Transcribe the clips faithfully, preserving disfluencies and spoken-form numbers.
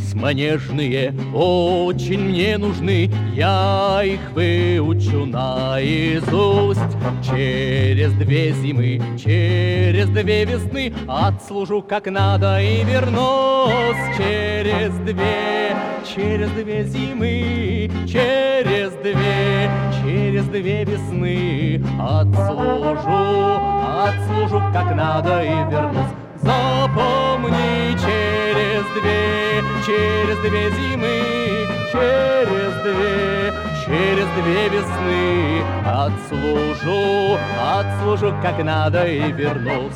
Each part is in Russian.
Письма нежные очень мне нужны, я их выучу наизусть. Через две зимы, через две весны отслужу как надо и вернусь. Через две, через две зимы, через две, через две весны отслужу, отслужу как надо и вернусь. Запомни, через две, через две зимы, через две, через две весны отслужу, отслужу как надо и вернусь.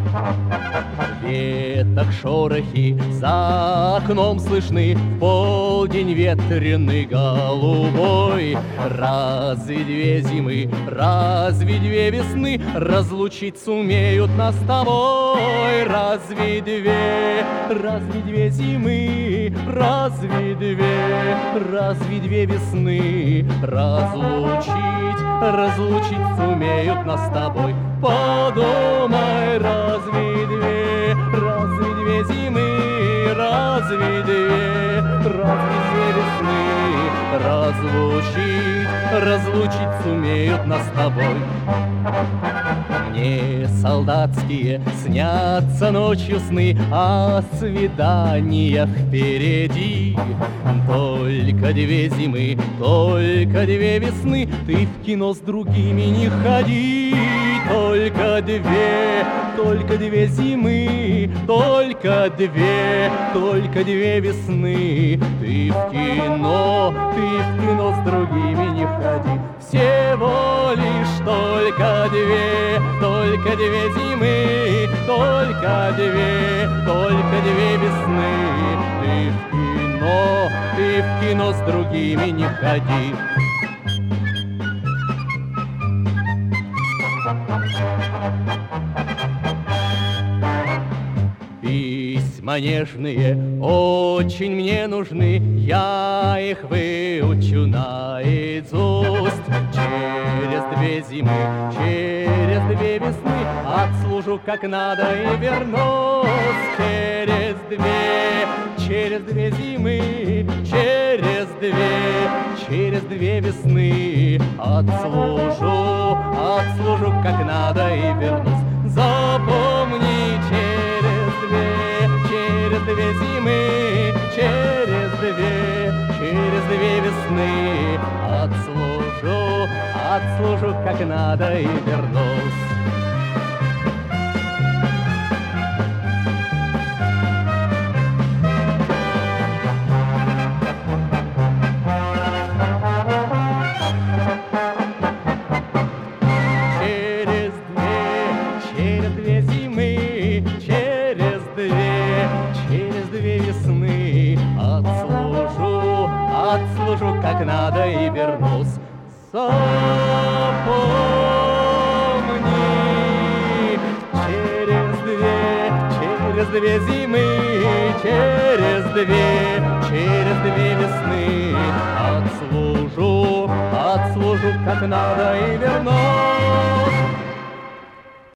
Веток шорохи за окном слышны, в полдень ветреный голубой. Разве две зимы, разве две весны разлучить сумеют нас с тобой? Разве две, разве две зимы, разве две, разве две весны разлучить, разлучить сумеют нас с тобой? Подумай, разве две, разве две зимы, разве две, разве две весны разлучить, разлучить сумеют нас с тобой? Мне солдатские снятся ночью сны о свиданиях впереди. Только две зимы, только две весны, ты в кино с другими не ходи. Только две, только две зимы, только две, только две весны, ты в кино, ты в кино с другими не ходи. Всего лишь только две, только две зимы, только две, только две весны, ты в кино, ты в кино с другими не ходи. Письма нежные очень мне нужны, я их выучу наизусть. Через две зимы, через две весны отслужу как надо и вернусь. Через две, через две зимы, через две, через две весны отслужу, отслужу как надо и вернусь. Запомни, через две, через две зимы, через две, через две весны отслужу, отслужу как надо и вернусь. Отслужу как надо и вернусь. Запомни, через две, через две зимы, через две, через две весны отслужу, отслужу как надо и вернусь.